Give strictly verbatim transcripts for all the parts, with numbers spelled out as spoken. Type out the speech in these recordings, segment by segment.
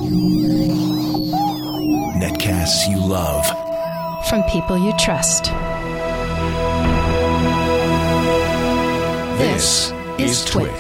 Netcasts you love. From people you trust. This is Twit.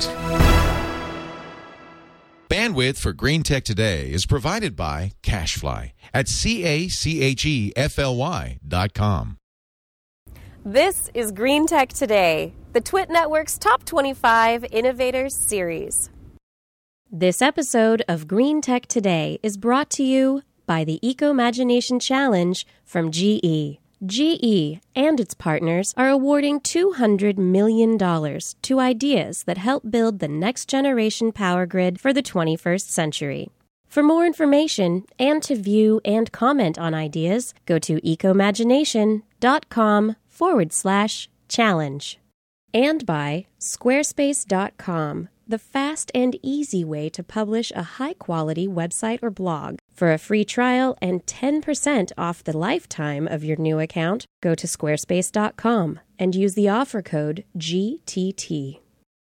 Bandwidth for Green Tech Today is provided by CacheFly at C A C H E F L Y dot com. This is Green Tech Today, the Twit Network's Top twenty-five Innovators series. This episode of Green Tech Today is brought to you by the Ecomagination Challenge from G E. G E and its partners are awarding two hundred million dollars to ideas that help build the next generation power grid for the twenty-first century. For more information and to view and comment on ideas, go to ecomagination.com forward slash challenge. And by Squarespace dot com, the fast and easy way to publish a high-quality website or blog. For a free trial and ten percent off the lifetime of your new account, go to squarespace dot com and use the offer code G T T.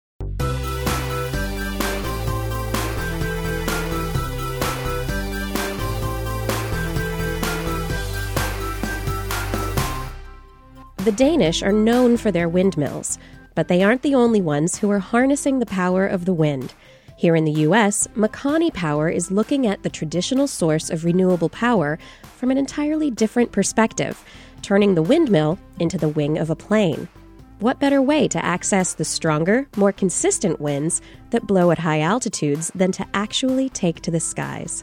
The Danish are known for their windmills, but they aren't the only ones who are harnessing the power of the wind. Here in the U S, Makani Power is looking at the traditional source of renewable power from an entirely different perspective, turning the windmill into the wing of a plane. What better way to access the stronger, more consistent winds that blow at high altitudes than to actually take to the skies?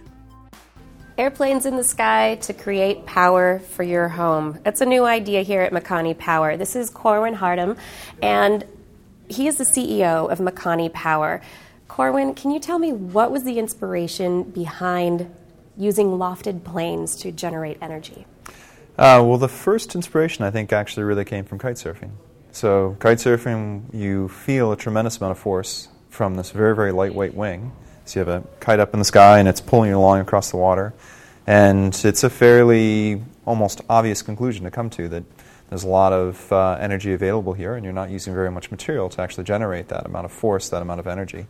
Airplanes in the sky to create power for your home. That's a new idea here at Makani Power. This is Corwin Hardam, and he is the C E O of Makani Power. Corwin, can you tell me what was the inspiration behind using lofted planes to generate energy? Uh, well, the first inspiration, I think, actually really came from kite surfing. So kite surfing, you feel a tremendous amount of force from this very, very lightweight wing. So you have a kite up in the sky, and it's pulling you along across the water. And it's a fairly almost obvious conclusion to come to, that there's a lot of uh, energy available here, and you're not using very much material to actually generate that amount of force, that amount of energy.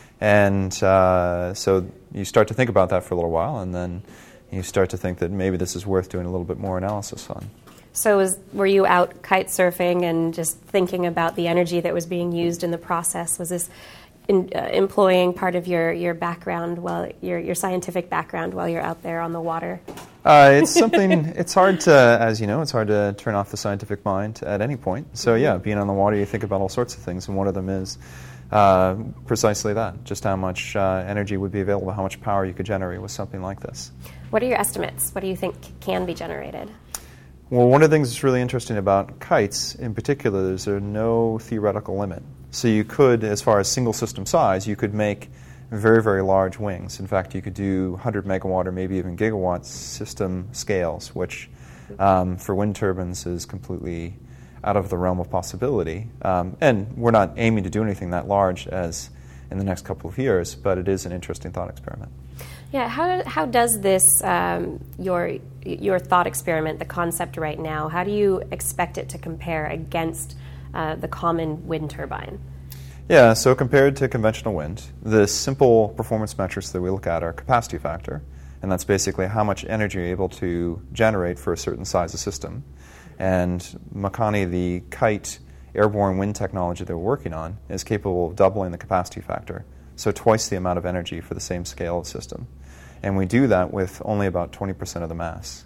And uh, so you start to think about that for a little while, and then you start to think that maybe this is worth doing a little bit more analysis on. So was, were you out kite surfing and just thinking about the energy that was being used in the process? Was this in, uh, employing part of your, your background, while your, your scientific background while you're out there on the water? Uh, it's something, it's hard to, as you know, it's hard to turn off the scientific mind at any point. So yeah, being on the water, you think about all sorts of things, and one of them is uh, precisely that, just how much uh, energy would be available, how much power you could generate with something like this. What are your estimates? What do you think can be generated? Well, one of the things that's really interesting about kites in particular is there's no theoretical limit. So you could, as far as single system size, you could make very, very large wings. In fact, you could do one hundred megawatt or maybe even gigawatt system scales, which um, for wind turbines is completely out of the realm of possibility. Um, and we're not aiming to do anything that large as in the next couple of years, but it is an interesting thought experiment. Yeah, how how does this, um, your your thought experiment, the concept right now, how do you expect it to compare against uh, the common wind turbine? Yeah, so compared to conventional wind, the simple performance metrics that we look at are capacity factor, and that's basically how much energy you're able to generate for a certain size of system. And Makani, the kite airborne wind technology that we're working on, is capable of doubling the capacity factor, so twice the amount of energy for the same scale of system. And we do that with only about twenty percent of the mass.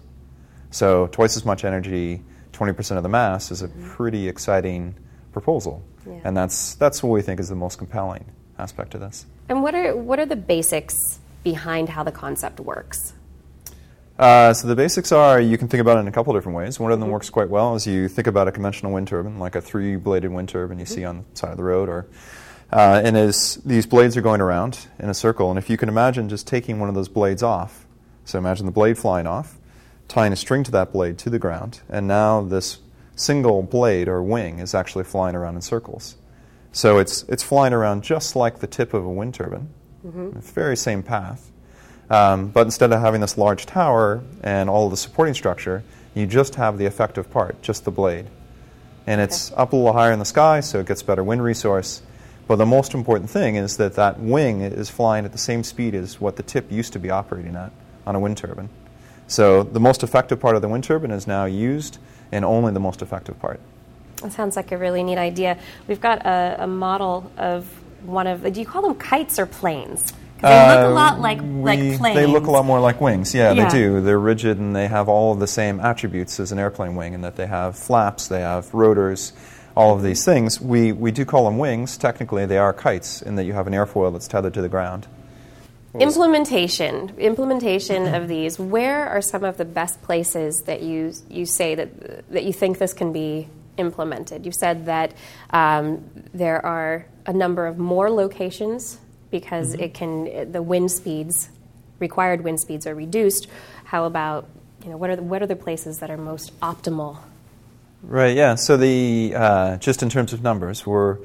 So twice as much energy, twenty percent of the mass is a pretty exciting proposal. Yeah. And that's that's what we think is the most compelling aspect of this. And what are what are the basics behind how the concept works? Uh, so the basics are, you can think about it in a couple different ways. One of them works quite well is you think about a conventional wind turbine, like a three-bladed wind turbine you mm-hmm. see on the side of the road, or uh, and as these blades are going around in a circle, and if you can imagine just taking one of those blades off, so imagine the blade flying off, tying a string to that blade to the ground, and now this single blade or wing is actually flying around in circles. So it's it's flying around just like the tip of a wind turbine, mm-hmm. the very same path. Um, but instead of having this large tower and all of the supporting structure, you just have the effective part, just the blade. And it's okay. up a little higher in the sky, so it gets better wind resource. But the most important thing is that that wing is flying at the same speed as what the tip used to be operating at on a wind turbine. So the most effective part of the wind turbine is now used, and only the most effective part. That sounds like a really neat idea. We've got a, a model of one of, do you call them kites or planes? Because they look a lot like, Uh, we, like planes. They look a lot more like wings. Yeah, Yeah. they do. They're rigid, and they have all of the same attributes as an airplane wing, in that they have flaps, they have rotors, all of these things. We, we do call them wings. Technically, they are kites, in that you have an airfoil that's tethered to the ground. Implementation, implementation of these. Where are some of the best places that you you say that that you think this can be implemented? You said that um, there are a number of more locations because mm-hmm. it can the wind speeds, required wind speeds are reduced. How about, you know, what are the, what are the places that are most optimal? Right. Yeah. So the uh, just in terms of numbers, we're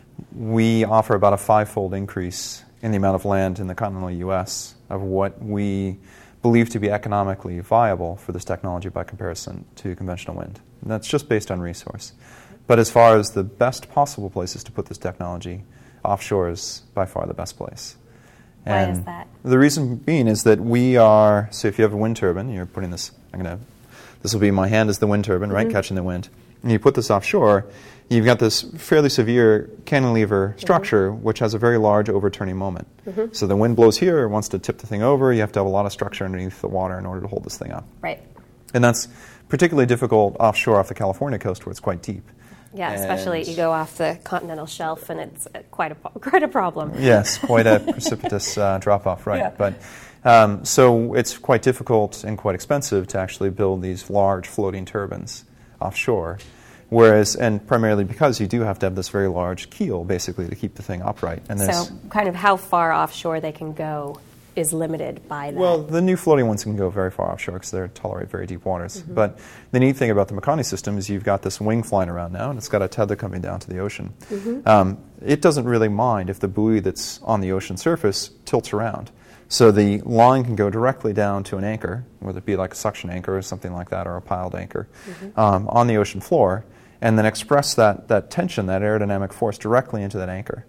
we offer about a five-fold increase in the amount of land in the continental U S of what we believe to be economically viable for this technology by comparison to conventional wind. And that's just based on resource. But as far as the best possible places to put this technology, offshore is by far the best place. Why And is that? The reason being is that we are, so if you have a wind turbine, you're putting this, I'm going to, this will be my hand as the wind turbine, right, mm-hmm. catching the wind. And you put this offshore, you've got this fairly severe cantilever structure, mm-hmm. which has a very large overturning moment. Mm-hmm. So the wind blows here, it wants to tip the thing over, you have to have a lot of structure underneath the water in order to hold this thing up. Right. And that's particularly difficult offshore off the California coast where it's quite deep. Yeah, and especially you go off the continental shelf and it's quite a quite a problem. Yes, quite a precipitous uh, drop-off, right. Yeah. But um, so it's quite difficult and quite expensive to actually build these large floating turbines offshore. Whereas, and primarily because you do have to have this very large keel, basically, to keep the thing upright. And so kind of how far offshore they can go is limited by that. Well, the new floating ones can go very far offshore because they tolerate very deep waters. Mm-hmm. But the neat thing about the Makani system is you've got this wing flying around now, and it's got a tether coming down to the ocean. Mm-hmm. Um, it doesn't really mind if the buoy that's on the ocean surface tilts around. So the line can go directly down to an anchor, whether it be like a suction anchor or something like that, or a piled anchor, mm-hmm. um, on the ocean floor, and then express that, that tension, that aerodynamic force, directly into that anchor.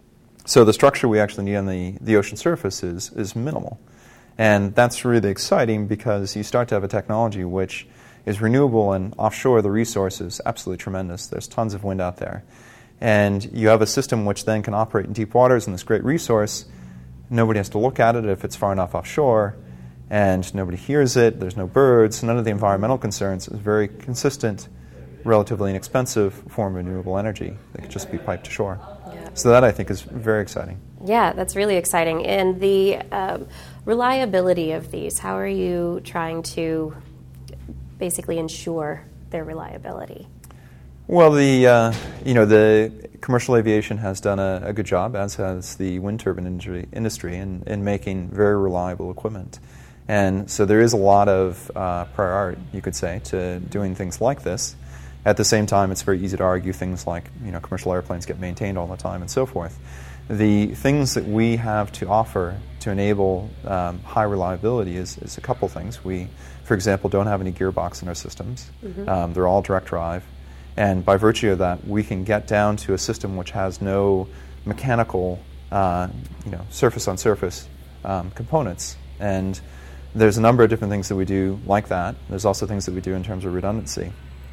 So the structure we actually need on the, the ocean surface is, is minimal. And that's really exciting because you start to have a technology which is renewable, and offshore the resource is absolutely tremendous. There's tons of wind out there. And you have a system which then can operate in deep waters, and this great resource, nobody has to look at it if it's far enough offshore, and nobody hears it, there's no birds, none of the environmental concerns. It's very consistent, relatively inexpensive form of renewable energy that could just be piped to shore. Yeah. So that, I think, is very exciting. Yeah, that's really exciting. And the um, reliability of these, how are you trying to basically ensure their reliability? Well, the uh, you know the commercial aviation has done a, a good job, as has the wind turbine industry, industry in, in making very reliable equipment. And so there is a lot of uh, prior art, you could say, to doing things like this. At the same time, it's very easy to argue things like, you know, commercial airplanes get maintained all the time and so forth. The things that we have to offer to enable um, high reliability is, is a couple things. We, for example, don't have any gearbox in our systems. Mm-hmm. Um, they're all direct drive. And by virtue of that, we can get down to a system which has no mechanical, uh, you know, surface-on-surface um, components. And there's a number of different things that we do like that. There's also things that we do in terms of redundancy.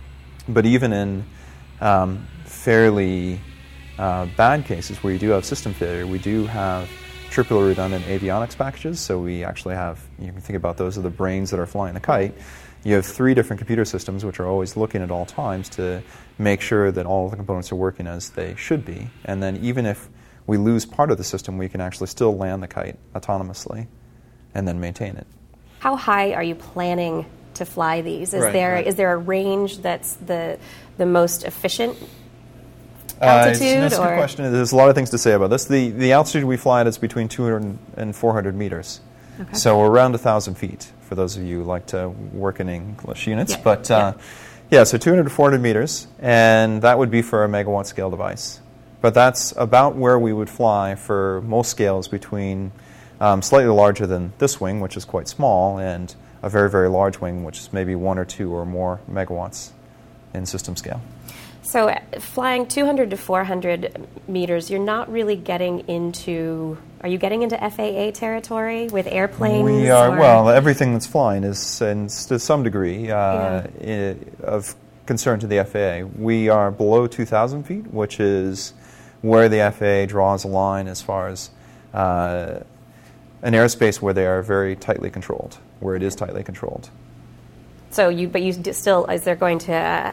But even in um, fairly uh, bad cases where you do have system failure, we do have triple redundant avionics packages. So we actually have, you can think about those are the brains that are flying the kite. You have three different computer systems which are always looking at all times to make sure that all of the components are working as they should be. And then even if we lose part of the system, we can actually still land the kite autonomously and then maintain it. How high are you planning to fly these? Is right, there right. is there a range that's the the most efficient altitude? Uh, that's a good question. There's a lot of things to say about this. The the altitude we fly at is between two hundred and four hundred meters. Okay. So we're around one thousand feet, for those of you who like to work in English units. Yeah. But uh, yeah. yeah, so two hundred to four hundred meters, and that would be for a megawatt scale device. But that's about where we would fly for most scales between um, slightly larger than this wing, which is quite small, and a very, very large wing, which is maybe one or two or more megawatts in system scale. So uh, flying two hundred to four hundred meters, you're not really getting into, are you getting into F A A territory with airplanes? We are, or? well, everything that's flying is, and to some degree, uh, yeah. I, of concern to the F A A. We are below two thousand feet, which is where the F A A draws a line as far as uh, an airspace where they are very tightly controlled, where it is tightly controlled. So you, but you still, is there going to uh,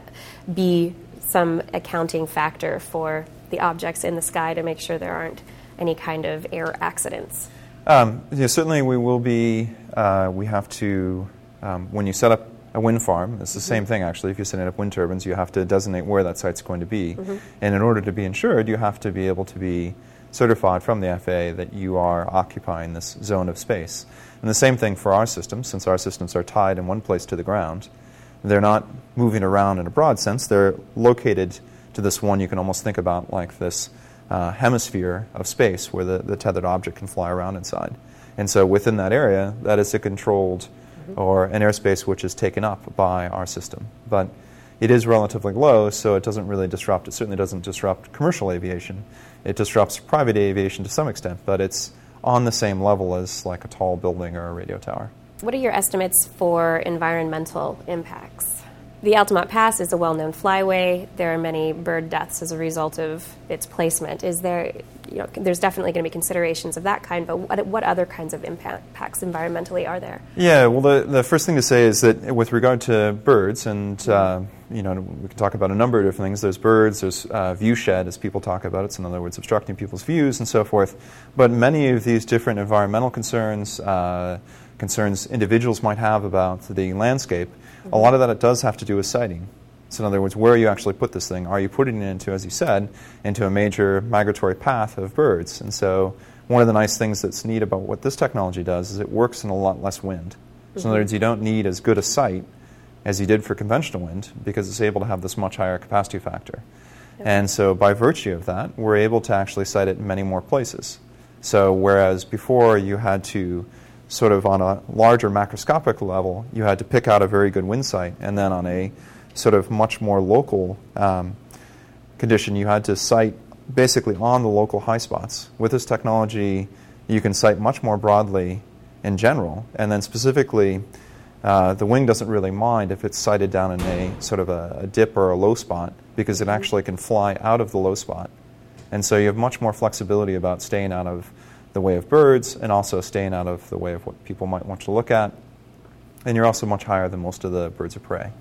be some accounting factor for the objects in the sky to make sure there aren't any kind of air accidents? Um, yeah, certainly we will be, uh, we have to, um, when you set up a wind farm, it's the mm-hmm. same thing actually. If you're setting up wind turbines, you have to designate where that site's going to be. Mm-hmm. And in order to be insured, you have to be able to be certified from the F A A that you are occupying this zone of space. And the same thing for our systems, since our systems are tied in one place to the ground. They're not moving around in a broad sense. They're located to this one you can almost think about like this uh, hemisphere of space where the, the tethered object can fly around inside. And so within that area, that is a controlled mm-hmm. or an airspace which is taken up by our system. But it is relatively low, so it doesn't really disrupt. It certainly doesn't disrupt commercial aviation. It disrupts private aviation to some extent, but it's on the same level as like a tall building or a radio tower. What are your estimates for environmental impacts? The Altamont Pass is a well-known flyway. There are many bird deaths as a result of its placement. Is there, you know, there's definitely going to be considerations of that kind, but what, what other kinds of impacts environmentally are there? Yeah, well, the, the first thing to say is that with regard to birds, and uh, you know, we can talk about a number of different things. There's birds, there's uh, view shed, as people talk about it. So in other words, obstructing people's views and so forth. But many of these different environmental concerns, uh, concerns individuals might have about the landscape, mm-hmm. a lot of that it does have to do with siting. So in other words, where you actually put this thing. Are you putting it into, as you said, into a major migratory path of birds? And so one of the nice things that's neat about what this technology does is it works in a lot less wind. Mm-hmm. So in other words, you don't need as good a site as you did for conventional wind because it's able to have this much higher capacity factor. Okay. And so by virtue of that, we're able to actually site it in many more places. So whereas before you had to sort of on a larger macroscopic level, you had to pick out a very good wind site, and then on a sort of much more local um, condition, you had to site basically on the local high spots. With this technology, you can site much more broadly in general, and then specifically, uh, the wing doesn't really mind if it's sited down in a sort of a, a dip or a low spot, because it actually can fly out of the low spot. And so you have much more flexibility about staying out of the way of birds and also staying out of the way of what people might want to look at. And you're also much higher than most of the birds of prey.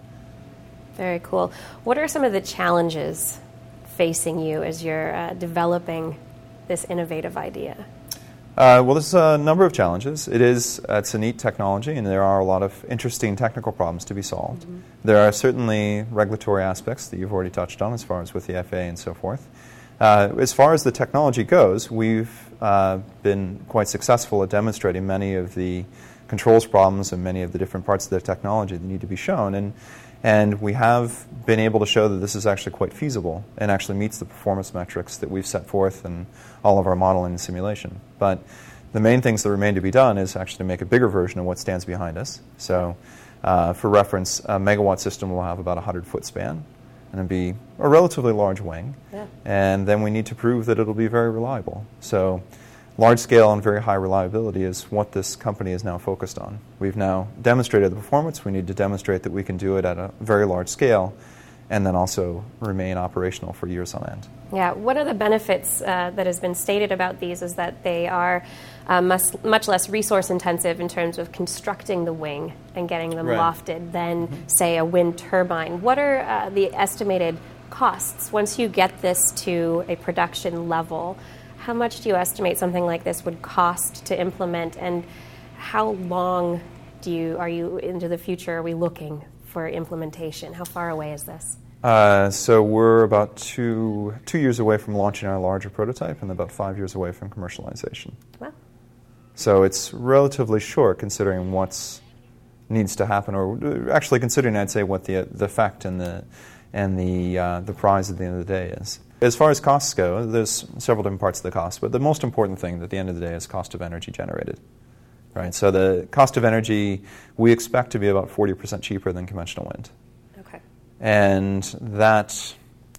Very cool. What are some of the challenges facing you as you're uh, developing this innovative idea? Uh, well, there's a number of challenges. It is, uh, it's a neat technology, and there are a lot of interesting technical problems to be solved. Mm-hmm. There are certainly regulatory aspects that you've already touched on as far as with the F A A and so forth. Uh, as far as the technology goes, we've uh, been quite successful at demonstrating many of the controls problems and many of the different parts of the technology that need to be shown. And, and we have been able to show that this is actually quite feasible and actually meets the performance metrics that we've set forth in all of our modeling and simulation. But the main things that remain to be done is actually to make a bigger version of what stands behind us. So uh, for reference, a megawatt system will have about a hundred-foot span, and it'll be a relatively large wing. Yeah. And then we need to prove that it'll be very reliable. So large scale and very high reliability is what this company is now focused on. We've now demonstrated the performance. We need to demonstrate that we can do it at a very large scale and then also remain operational for years on end. Yeah, one of the benefits uh, that has been stated about these is that they are uh, much, much less resource intensive in terms of constructing the wing and getting them right. lofted than, mm-hmm. say, a wind turbine. What are uh, the estimated costs once you get this to a production level? How much do you estimate something like this would cost to implement, and how long do you are you into the future are we looking for implementation? How far away is this? Uh, so we're about two two years away from launching our larger prototype and about five years away from commercialization. Wow. So it's relatively short considering what's needs to happen, or actually considering, I'd say, what the the effect and the and the uh, the prize at the end of the day is. As far as costs go, there's several different parts of the cost, but the most important thing at the end of the day is cost of energy generated. Right. So the cost of energy we expect to be about forty percent cheaper than conventional wind. Okay. And that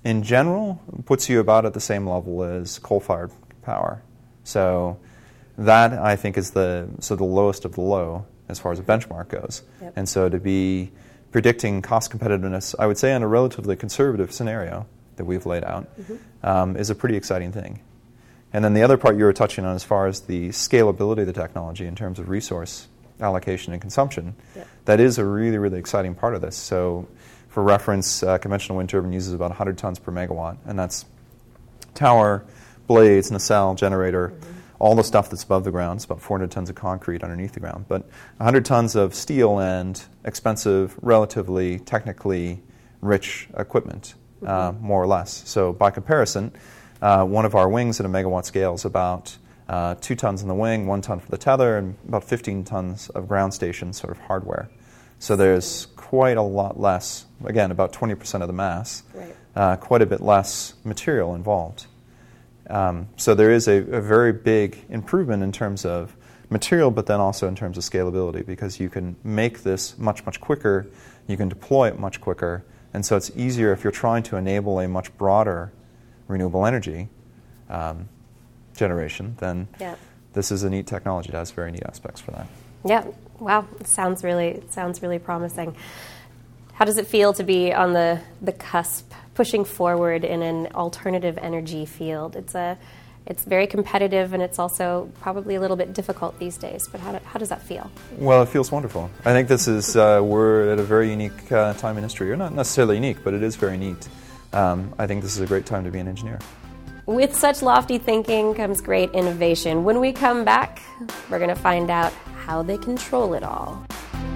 in general, puts you about at the same level as coal-fired power. So that, I think, is the so the lowest of the low as far as a benchmark goes. Yep. And so to be predicting cost competitiveness, I would say in a relatively conservative scenario that we've laid out, mm-hmm. um, is a pretty exciting thing. And then the other part you were touching on as far as the scalability of the technology in terms of resource allocation and consumption, yep. that is a really, really exciting part of this. So for reference, uh, conventional wind turbine uses about one hundred tons per megawatt, and that's tower, blades, nacelle, generator, mm-hmm. all the stuff that's above the ground. It's about four hundred tons of concrete underneath the ground. But one hundred tons of steel and expensive, relatively technically rich equipment, mm-hmm. uh, more or less. So by comparison, uh, one of our wings at a megawatt scale is about uh, two tons in the wing, one ton for the tether, and about fifteen tons of ground station sort of hardware. So there's quite a lot less, again, about twenty percent of the mass, right. uh, quite a bit less material involved. Um, so there is a, a very big improvement in terms of material, but then also in terms of scalability, because you can make this much, much quicker, you can deploy it much quicker, and so it's easier if you're trying to enable a much broader renewable energy um, generation, then yeah. this is a neat technology that has very neat aspects for that. Yeah, wow, it sounds really, it sounds really promising. How does it feel to be on the, the cusp, pushing forward in an alternative energy field? It's a, it's very competitive, and it's also probably a little bit difficult these days. But how, do, how does that feel? Well, it feels wonderful. I think this is uh, we're at a very unique uh, time in history. Or not necessarily unique, but it is very neat. Um, I think this is a great time to be an engineer. With such lofty thinking comes great innovation. When we come back, we're going to find out how they control it all.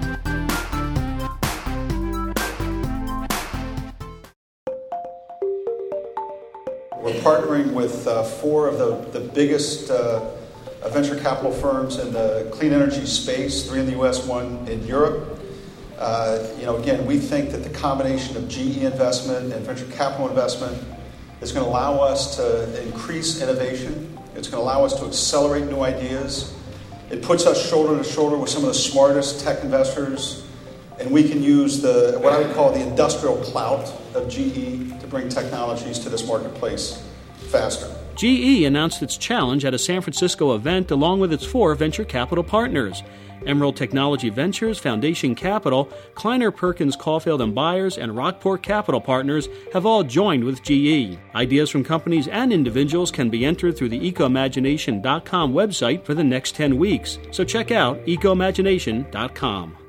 We're partnering with uh, four of the, the biggest uh, venture capital firms in the clean energy space, three in the U S, one in Europe. Uh, you know, again, we think that the combination of G E investment and venture capital investment is going to allow us to increase innovation. It's going to allow us to accelerate new ideas. It puts us shoulder to shoulder with some of the smartest tech investors, and we can use the what I would call the industrial clout of G E to bring technologies to this marketplace faster. G E announced its challenge at a San Francisco event along with its four venture capital partners. Emerald Technology Ventures, Foundation Capital, Kleiner Perkins Caulfield and Byers, and Rockport Capital Partners have all joined with G E. Ideas from companies and individuals can be entered through the eco imagination dot com website for the next ten weeks. So check out eco imagination dot com.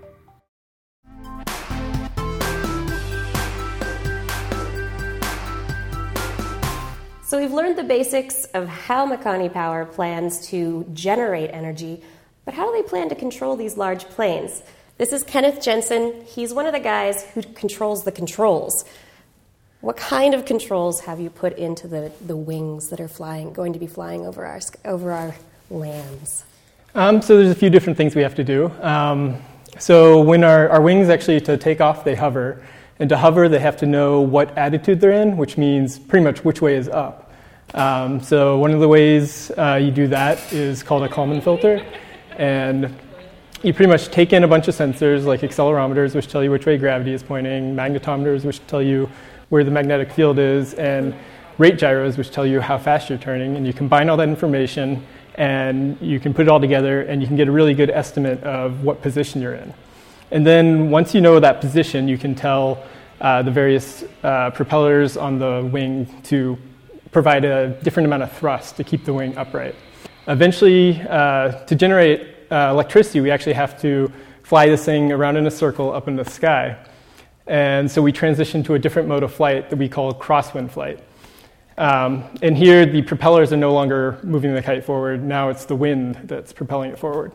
So we've learned the basics of how Makani Power plans to generate energy, but how do they plan to control these large planes? This is Kenneth Jensen. He's one of the guys who controls the controls. What kind of controls have you put into the, the wings that are flying, going to be flying over our over our lands? Um, so there's a few different things we have to do. Um, so when our, our wings actually to take off, they hover. And to hover, they have to know what attitude they're in, which means pretty much which way is up. Um, so one of the ways uh, you do that is called a Kalman filter. And you pretty much take in a bunch of sensors like accelerometers, which tell you which way gravity is pointing, magnetometers, which tell you where the magnetic field is, and rate gyros, which tell you how fast you're turning. And you combine all that information, and you can put it all together, and you can get a really good estimate of what position you're in. And then once you know that position, you can tell uh, the various uh, propellers on the wing to provide a different amount of thrust to keep the wing upright. Eventually, uh, to generate uh, electricity, we actually have to fly this thing around in a circle up in the sky. And so we transition to a different mode of flight that we call crosswind flight. Um, and here, the propellers are no longer moving the kite forward. Now it's the wind that's propelling it forward.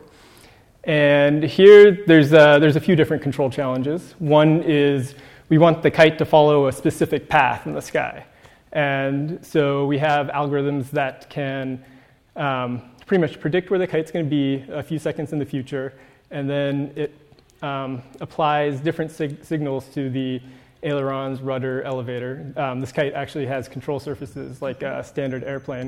And here, there's a, there's a few different control challenges. One is we want the kite to follow a specific path in the sky. And so we have algorithms that can um, pretty much predict where the kite's going to be a few seconds in the future, and then it um, applies different sig- signals to the ailerons, rudder, elevator. Um, this kite actually has control surfaces like a standard airplane.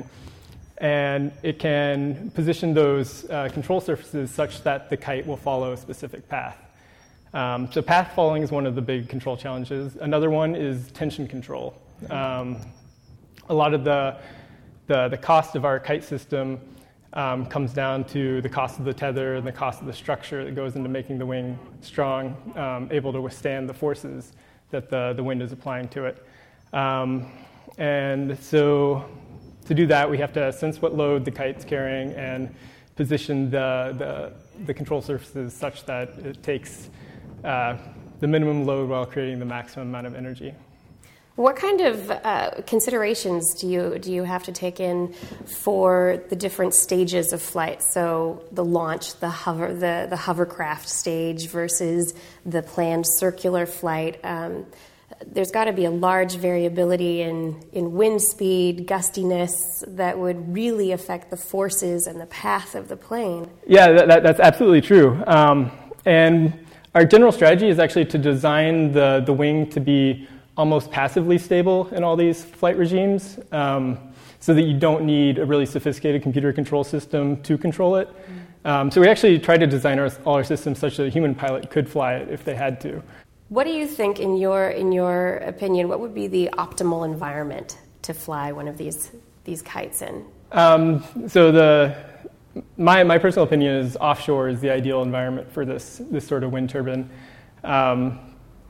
And it can position those uh, control surfaces such that the kite will follow a specific path. Um, so path following is one of the big control challenges. Another one is tension control. Um, a lot of the, the the cost of our kite system um, comes down to the cost of the tether and the cost of the structure that goes into making the wing strong, um, able to withstand the forces that the, the wind is applying to it. Um, and so to do that, we have to sense what load the kite's carrying and position the, the, the control surfaces such that it takes uh, the minimum load while creating the maximum amount of energy. What kind of uh, considerations do you do you have to take in for the different stages of flight? So the launch, the hover, the, the hovercraft stage versus the planned circular flight. Um, there's got to be a large variability in, in wind speed, gustiness that would really affect the forces and the path of the plane. Yeah, that, that, that's absolutely true. Um, and our general strategy is actually to design the, the wing to be almost passively stable in all these flight regimes, um, so that you don't need a really sophisticated computer control system to control it. Mm-hmm. Um, so we actually try to design our, all our systems such that a human pilot could fly it if they had to. What do you think, in your in your opinion, what would be the optimal environment to fly one of these these kites in? Um, so the my my personal opinion is offshore is the ideal environment for this this sort of wind turbine. Um,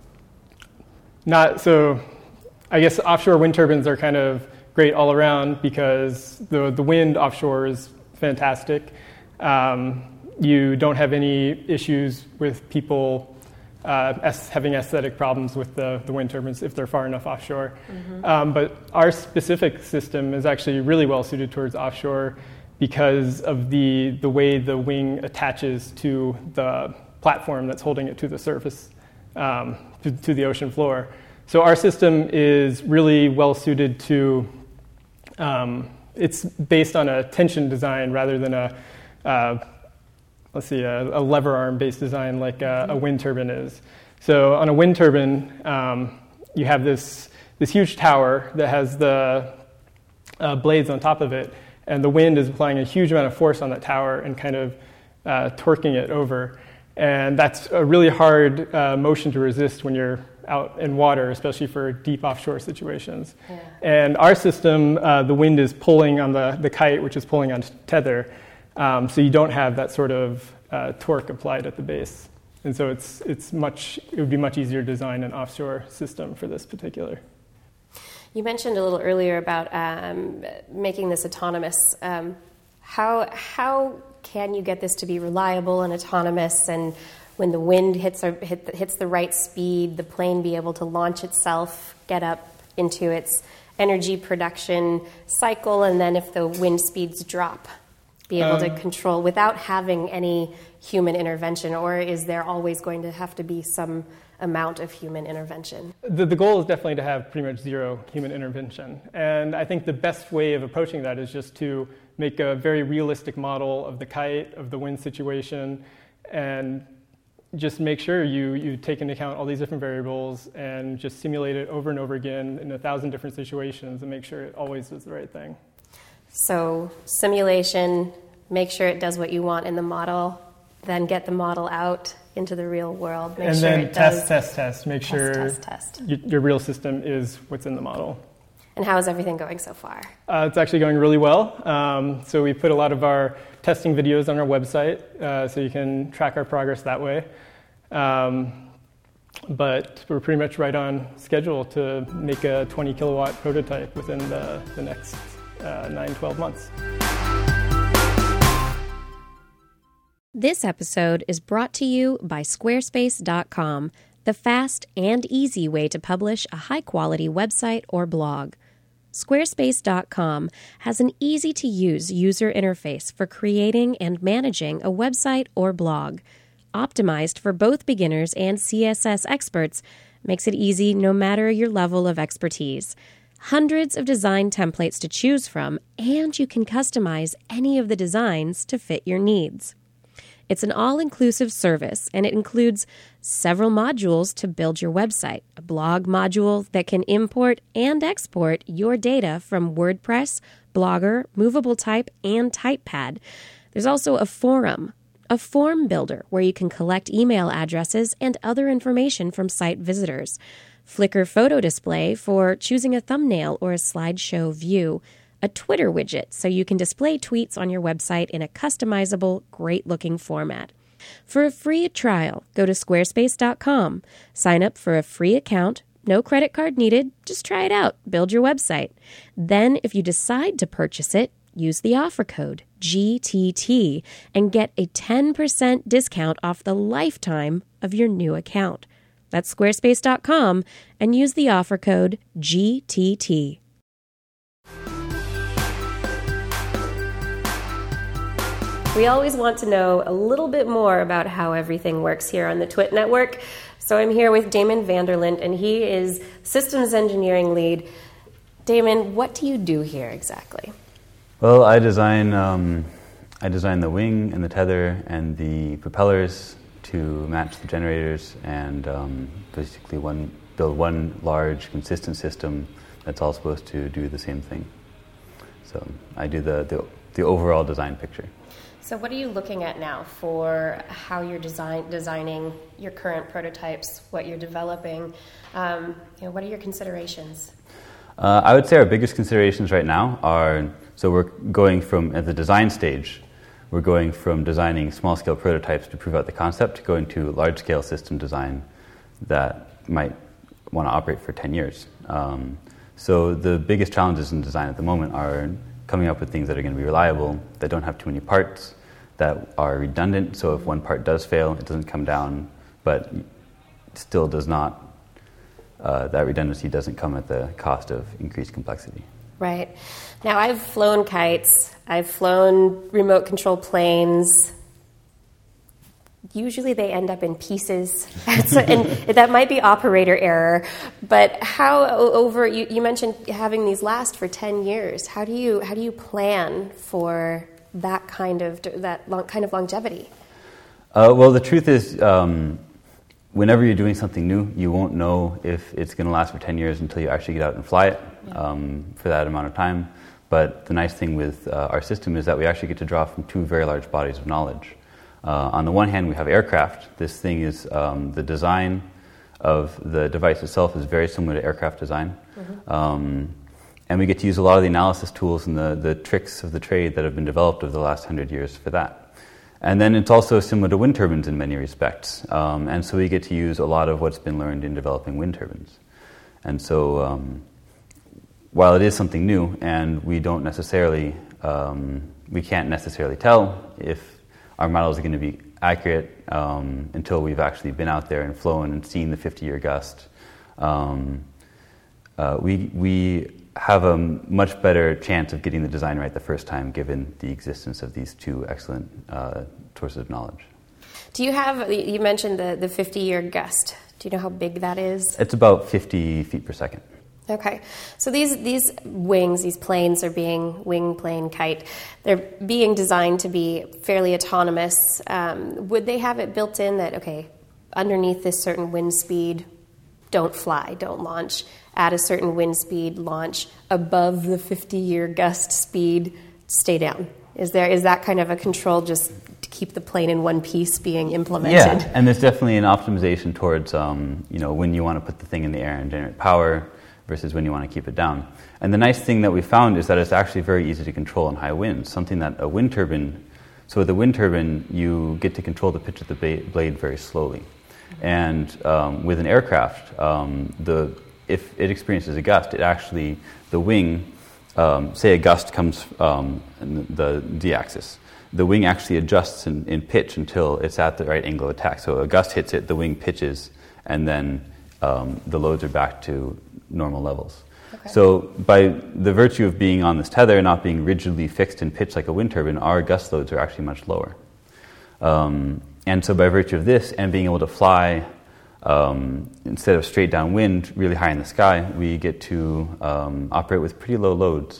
Not so. I guess offshore wind turbines are kind of great all around because the the wind offshore is fantastic. Um, you don't have any issues with people uh, as, having aesthetic problems with the, the wind turbines if they're far enough offshore. Mm-hmm. Um, but our specific system is actually really well suited towards offshore because of the the way the wing attaches to the platform that's holding it to the surface. Um, to, to the ocean floor. So our system is really well suited to, um, it's based on a tension design rather than a, uh, let's see, a, a lever arm based design like a, a wind turbine is. So on a wind turbine, um, you have this, this huge tower that has the uh, blades on top of it, and the wind is applying a huge amount of force on that tower and kind of uh, torquing it over. And that's a really hard uh, motion to resist when you're out in water, especially for deep offshore situations. Yeah. And our system, uh, the wind is pulling on the, the kite, which is pulling on tether, um, so you don't have that sort of uh, torque applied at the base. And so it's it's much it would be much easier to design an offshore system for this particular. You mentioned a little earlier about um, making this autonomous. Um, how how can you get this to be reliable and autonomous, and when the wind hits or hit, hits the right speed, the plane be able to launch itself, get up into its energy production cycle, and then if the wind speeds drop, be able um, to control without having any human intervention? Or is there always going to have to be some amount of human intervention? The, the goal is definitely to have pretty much zero human intervention. And I think the best way of approaching that is just to make a very realistic model of the kite, of the wind situation, and just make sure you, you take into account all these different variables and just simulate it over and over again in a thousand different situations and make sure it always does the right thing. So simulation, make sure it does what you want in the model, then get the model out into the real world. Make and sure then it test, does test, test. Make test, sure test, test. Your, your real system is what's in the model. And how is everything going so far? Uh, it's actually going really well. Um, so we put a lot of our testing videos on our website, uh, so you can track our progress that way. Um, but we're pretty much right on schedule to make a twenty kilowatt prototype within the, the next uh, nine, twelve months. This episode is brought to you by Squarespace dot com, the fast and easy way to publish a high-quality website or blog. Squarespace dot com has an easy-to-use user interface for creating and managing a website or blog. Optimized for both beginners and C S S experts, makes it easy no matter your level of expertise. Hundreds of design templates to choose from, and you can customize any of the designs to fit your needs. It's an all-inclusive service, and it includes several modules to build your website, a blog module that can import and export your data from WordPress, Blogger, Movable Type, and TypePad. There's also a forum, a form builder where you can collect email addresses and other information from site visitors. Flickr photo display for choosing a thumbnail or a slideshow view, a Twitter widget so you can display tweets on your website in a customizable, great-looking format. For a free trial, go to squarespace dot com, sign up for a free account, no credit card needed, just try it out, build your website. Then, if you decide to purchase it, use the offer code G T T and get a ten percent discount off the lifetime of your new account. That's squarespace dot com and use the offer code G T T. We always want to know a little bit more about how everything works here on the Twit Network. So I'm here with Damon Vanderlint, and he is Systems Engineering Lead. Damon, what do you do here exactly? Well, I design um, I design the wing and the tether and the propellers to match the generators, and um, basically one build one large consistent system that's all supposed to do the same thing. So I do the, the, the overall design picture. So what are you looking at now for how you're design, designing your current prototypes, what you're developing? Um, you know, what are your considerations? Uh, I would say our biggest considerations right now are, so we're going from, at the design stage, we're going from designing small-scale prototypes to prove out the concept to going to large-scale system design that might want to operate for ten years. Um, so the biggest challenges in design at the moment are coming up with things that are going to be reliable, that don't have too many parts, that are redundant, so if one part does fail, it doesn't come down, but still does not, uh, that redundancy doesn't come at the cost of increased complexity. Right. Now, I've flown kites, I've flown remote control planes. Usually they end up in pieces, so, and that might be operator error, but how over, you, you mentioned having these last for ten years. How do you, how do you plan for that kind of, that long, kind of longevity? Uh, well, the truth is, um, whenever you're doing something new, you won't know if it's going to last for ten years until you actually get out and fly it yeah. um, for that amount of time. But the nice thing with uh, our system is that we actually get to draw from two very large bodies of knowledge. Uh, on the one hand, we have aircraft. This thing is, um, the design of the device itself is very similar to aircraft design. Mm-hmm. Um, and we get to use a lot of the analysis tools and the, the tricks of the trade that have been developed over the last hundred years for that. And then it's also similar to wind turbines in many respects. Um, and so we get to use a lot of what's been learned in developing wind turbines. And so um, while it is something new and we don't necessarily, um, we can't necessarily tell if our models are going to be accurate um, until we've actually been out there and flown and seen the fifty-year gust. Um, uh, we we have a much better chance of getting the design right the first time, given the existence of these two excellent uh, sources of knowledge. Do you have? You mentioned the the fifty-year gust. Do you know how big that is? It's about fifty feet per second. Okay, so these these wings, these planes are being wing, plane, kite. They're being designed to be fairly autonomous. Um, would they have it built in that, okay, underneath this certain wind speed, don't fly, don't launch. At a certain wind speed, launch. Above the fifty-year gust speed, stay down. Is there is that kind of a control just to keep the plane in one piece being implemented? Yeah, and there's definitely an optimization towards um, you know when you want to put the thing in the air and generate power versus when you want to keep it down. And the nice thing that we found is that it's actually very easy to control in high winds, something that a wind turbine, so with a wind turbine, you get to control the pitch of the blade very slowly. And um, with an aircraft, um, the if it experiences a gust, it actually, the wing, um, say a gust comes um, in the z-axis, the wing actually adjusts in, in pitch until it's at the right angle of attack. So a gust hits it, the wing pitches, and then um, the loads are back to normal levels. Okay. So by the virtue of being on this tether, not being rigidly fixed in pitch like a wind turbine, our gust loads are actually much lower. Um, and so by virtue of this and being able to fly um, instead of straight downwind, really high in the sky, we get to um, operate with pretty low loads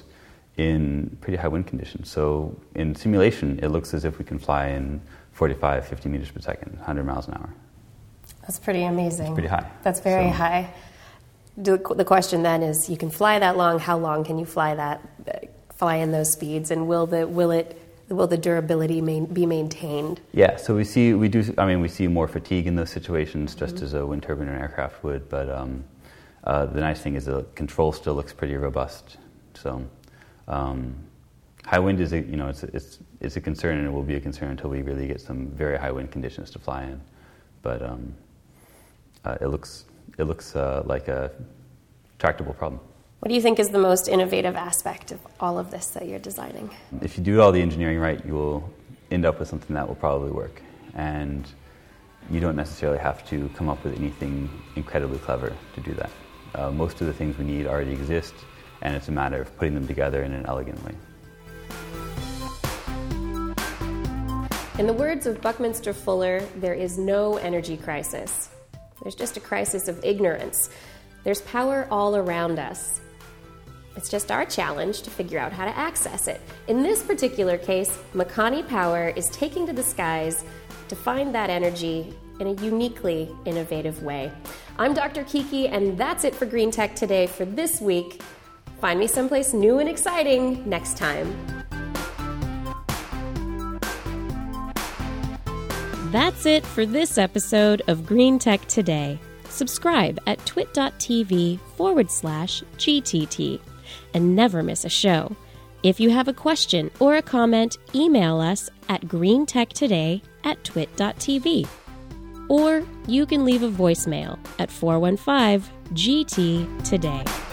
in pretty high wind conditions. So in simulation, it looks as if we can fly in forty-five, fifty meters per second, one hundred miles an hour. That's pretty amazing. It's pretty high. That's very so, high. The question then is, you can fly that long. How long can you fly that, fly in those speeds, and will the will it will the durability main, be maintained? Yeah. So we see we do. I mean, we see more fatigue in those situations, just mm-hmm. as a wind turbine or an aircraft would. But um, Uh, the nice thing is the control still looks pretty robust. So um, high wind is a, you know, it's, it's, it's a concern, and it will be a concern until we really get some very high wind conditions to fly in. But um, uh, it looks, it looks uh, like a tractable problem. What do you think is the most innovative aspect of all of this that you're designing? If you do all the engineering right, you will end up with something that will probably work. And you don't necessarily have to come up with anything incredibly clever to do that. Uh, most of the things we need already exist, and it's a matter of putting them together in an elegant way. In the words of Buckminster Fuller, there is no energy crisis. There's just a crisis of ignorance. There's power all around us. It's just our challenge to figure out how to access it. In this particular case, Makani Power is taking to the skies to find that energy in a uniquely innovative way. I'm Doctor Kiki, and that's it for Green Tech Today for this week. Find me someplace new and exciting next time. That's it for this episode of Green Tech Today. Subscribe at twit.tv forward slash GTT and never miss a show. If you have a question or a comment, email us at greentechtoday at twit.tv. Or you can leave a voicemail at four one five G T Today.